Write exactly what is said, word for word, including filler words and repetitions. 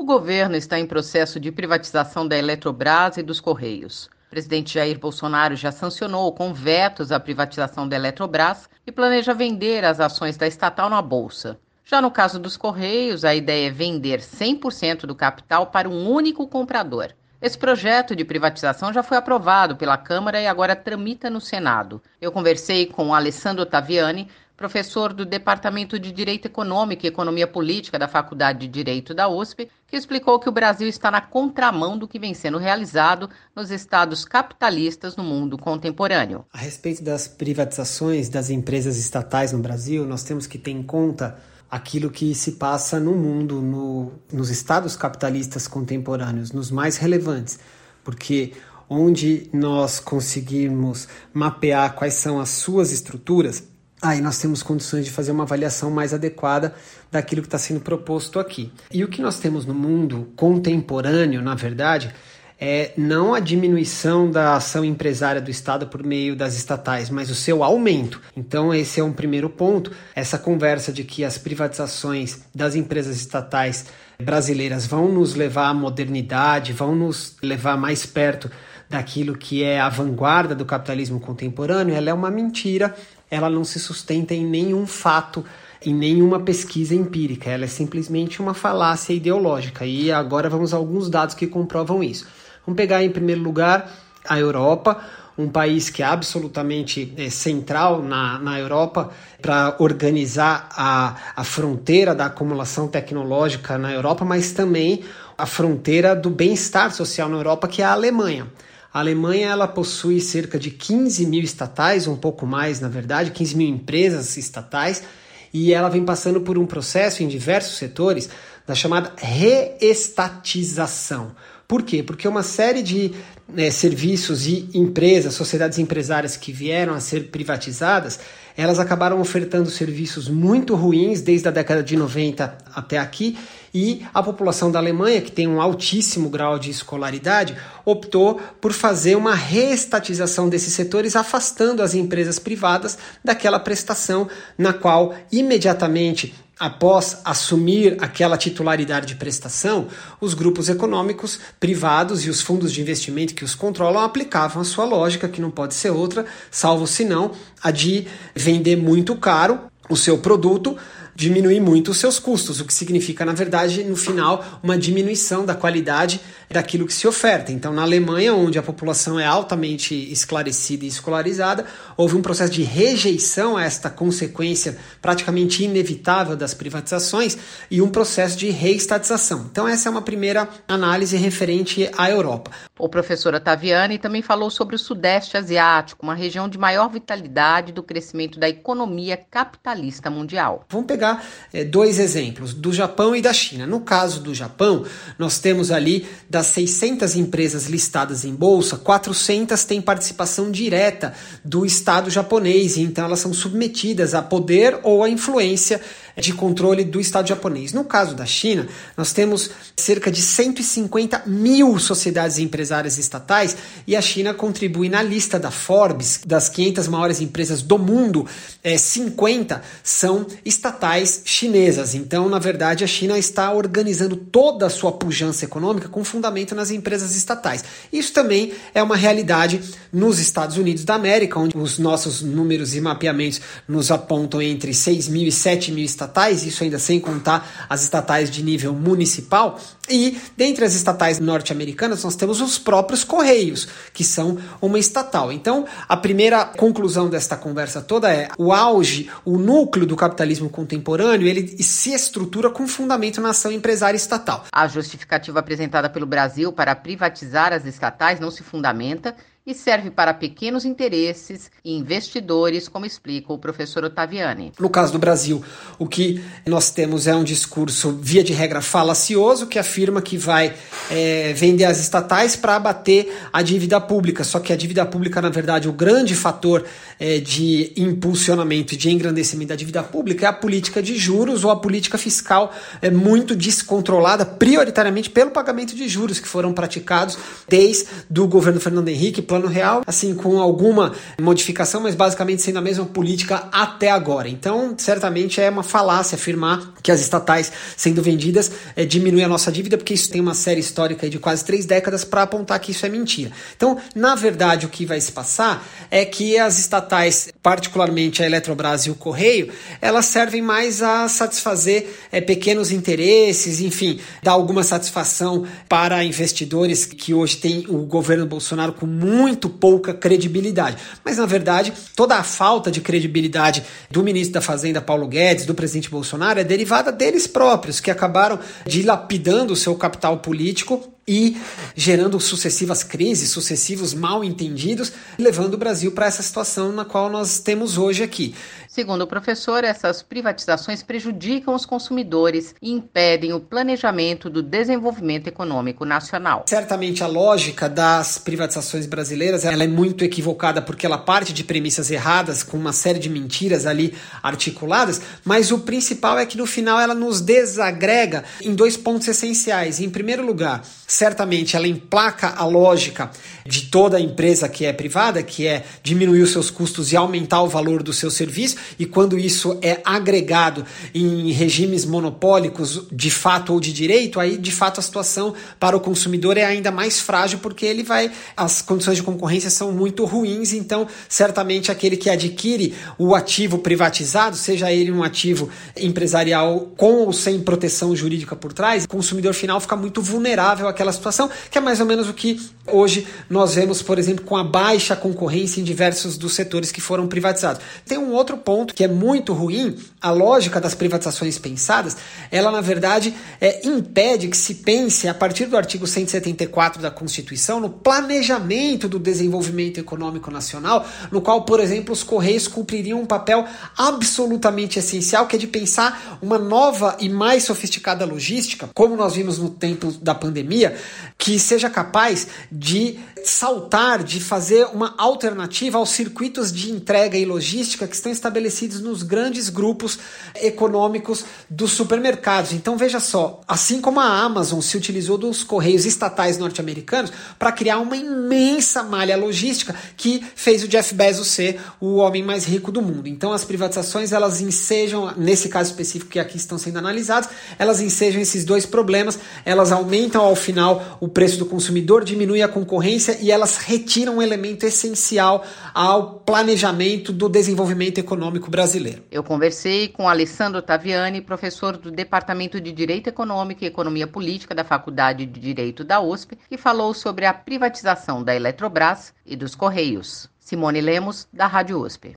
O governo está em processo de privatização da Eletrobras e dos Correios. O presidente Jair Bolsonaro já sancionou com vetos a privatização da Eletrobras e planeja vender as ações da estatal na Bolsa. Já no caso dos Correios, a ideia é vender cem por cento do capital para um único comprador. Esse projeto de privatização já foi aprovado pela Câmara e agora tramita no Senado. Eu conversei com Alessandro Ottaviani, professor do Departamento de Direito Econômico e Economia Política da Faculdade de Direito da U S P, que explicou que o Brasil está na contramão do que vem sendo realizado nos estados capitalistas no mundo contemporâneo. A respeito das privatizações das empresas estatais no Brasil, nós temos que ter em conta aquilo que se passa no mundo, no, nos estados capitalistas contemporâneos, nos mais relevantes, porque onde nós conseguirmos mapear quais são as suas estruturas, aí nós temos condições de fazer uma avaliação mais adequada daquilo que está sendo proposto aqui. E o que nós temos no mundo contemporâneo, na verdade, é não a diminuição da ação empresária do Estado por meio das estatais, mas o seu aumento. Então esse é um primeiro ponto. Essa conversa de que as privatizações das empresas estatais brasileiras vão nos levar à modernidade, vão nos levar mais perto daquilo que é a vanguarda do capitalismo contemporâneo, ela é uma mentira, ela não se sustenta em nenhum fato, em nenhuma pesquisa empírica, ela é simplesmente uma falácia ideológica. E agora vamos a alguns dados que comprovam isso. Vamos pegar em primeiro lugar a Europa, um país que é absolutamente é, central na, na Europa para organizar a, a fronteira da acumulação tecnológica na Europa, mas também a fronteira do bem-estar social na Europa, que é a Alemanha. A Alemanha ela possui cerca de quinze mil estatais, um pouco mais na verdade, quinze mil empresas estatais, e ela vem passando por um processo em diversos setores da chamada reestatização. Por quê? Porque uma série de né, serviços e empresas, sociedades empresárias que vieram a ser privatizadas, elas acabaram ofertando serviços muito ruins desde a década de noventa até aqui, e a população da Alemanha, que tem um altíssimo grau de escolaridade, optou por fazer uma reestatização desses setores, afastando as empresas privadas daquela prestação na qual imediatamente após assumir aquela titularidade de prestação, os grupos econômicos privados e os fundos de investimento que os controlam aplicavam a sua lógica, que não pode ser outra, salvo senão a de vender muito caro o seu produto, diminuir muito os seus custos, o que significa, na verdade, no final, uma diminuição da qualidade daquilo que se oferta. Então, na Alemanha, onde a população é altamente esclarecida e escolarizada, houve um processo de rejeição a esta consequência praticamente inevitável das privatizações e um processo de reestatização. Então, essa é uma primeira análise referente à Europa. O professor Ottaviani também falou sobre o Sudeste Asiático, uma região de maior vitalidade do crescimento da economia capitalista mundial. Vamos pegar é, dois exemplos, do Japão e da China. No caso do Japão, nós temos ali das seiscentas empresas listadas em bolsa, quatrocentas têm participação direta do Estado japonês, e então elas são submetidas a poder ou a influência de controle do Estado japonês. No caso da China, nós temos cerca de cento e cinquenta mil sociedades empresárias estatais, e a China contribui na lista da Forbes, das quinhentas maiores empresas do mundo, é, cinquenta são estatais chinesas. Então, na verdade, a China está organizando toda a sua pujança econômica com fundamento nas empresas estatais. Isso também é uma realidade nos Estados Unidos da América, onde os nossos números e mapeamentos nos apontam entre seis mil e sete mil estatais, isso ainda sem contar as estatais de nível municipal. E dentre as estatais norte-americanas nós temos os próprios Correios, que são uma estatal. Então, a primeira conclusão desta conversa toda é o auge, o núcleo do capitalismo contemporâneo, ele se estrutura com fundamento na ação empresária estatal. A justificativa apresentada pelo Brasil para privatizar as estatais não se fundamenta e serve para pequenos interesses e investidores, como explica o professor Ottaviani. No caso do Brasil, o que nós temos é um discurso, via de regra, falacioso, que afirma que vai é, vender as estatais para abater a dívida pública. Só que a dívida pública, na verdade, o grande fator é, de impulsionamento e de engrandecimento da dívida pública é a política de juros ou a política fiscal é, muito descontrolada, prioritariamente pelo pagamento de juros que foram praticados desde o governo Fernando Henrique, Plano Real, assim, com alguma modificação, mas basicamente sendo a mesma política até agora. Então, certamente é uma falácia afirmar que as estatais sendo vendidas é, diminui a nossa dívida, porque isso tem uma série histórica de quase três décadas para apontar que isso é mentira. Então, na verdade, o que vai se passar é que as estatais, particularmente a Eletrobras e o Correio, elas servem mais a satisfazer é, pequenos interesses, enfim, dar alguma satisfação para investidores que hoje tem o governo Bolsonaro com muito pouca credibilidade. Mas, na verdade, toda a falta de credibilidade do ministro da Fazenda, Paulo Guedes, do presidente Bolsonaro, é derivada deles próprios, que acabaram dilapidando o seu capital político e gerando sucessivas crises, sucessivos mal entendidos, levando o Brasil para essa situação na qual nós temos hoje aqui. Segundo o professor, essas privatizações prejudicam os consumidores e impedem o planejamento do desenvolvimento econômico nacional. Certamente a lógica das privatizações brasileiras ela é muito equivocada porque ela parte de premissas erradas, com uma série de mentiras ali articuladas, mas o principal é que no final ela nos desagrega em dois pontos essenciais. Em primeiro lugar, certamente ela emplaca a lógica de toda empresa que é privada, que é diminuir os seus custos e aumentar o valor do seu serviço, e quando isso é agregado em regimes monopólicos de fato ou de direito, aí de fato a situação para o consumidor é ainda mais frágil, porque ele vai, as condições de concorrência são muito ruins, então certamente aquele que adquire o ativo privatizado, seja ele um ativo empresarial com ou sem proteção jurídica por trás, o consumidor final fica muito vulnerável àquela situação, que é mais ou menos o que hoje nós vemos, por exemplo, com a baixa concorrência em diversos dos setores que foram privatizados. Tem um outro ponto que é muito ruim, a lógica das privatizações pensadas, ela na verdade é, impede que se pense a partir do artigo cento e setenta e quatro da Constituição no planejamento do desenvolvimento econômico nacional, no qual, por exemplo, os Correios cumpririam um papel absolutamente essencial, que é de pensar uma nova e mais sofisticada logística, como nós vimos no tempo da pandemia, que seja capaz de saltar, de fazer uma alternativa aos circuitos de entrega e logística que estão estabelecidos nos grandes grupos econômicos dos supermercados. Então veja só, assim como a Amazon se utilizou dos correios estatais norte-americanos para criar uma imensa malha logística que fez o Jeff Bezos ser o homem mais rico do mundo. Então as privatizações, elas ensejam, nesse caso específico que aqui estão sendo analisados, elas ensejam esses dois problemas, elas aumentam ao final o preço do consumidor, diminuem a concorrência e elas retiram um elemento essencial ao planejamento do desenvolvimento econômico brasileiro. Eu conversei com Alessandro Taviani, professor do Departamento de Direito Econômico e Economia Política da Faculdade de Direito da U S P, que falou sobre a privatização da Eletrobras e dos Correios. Simone Lemos, da Rádio U S P.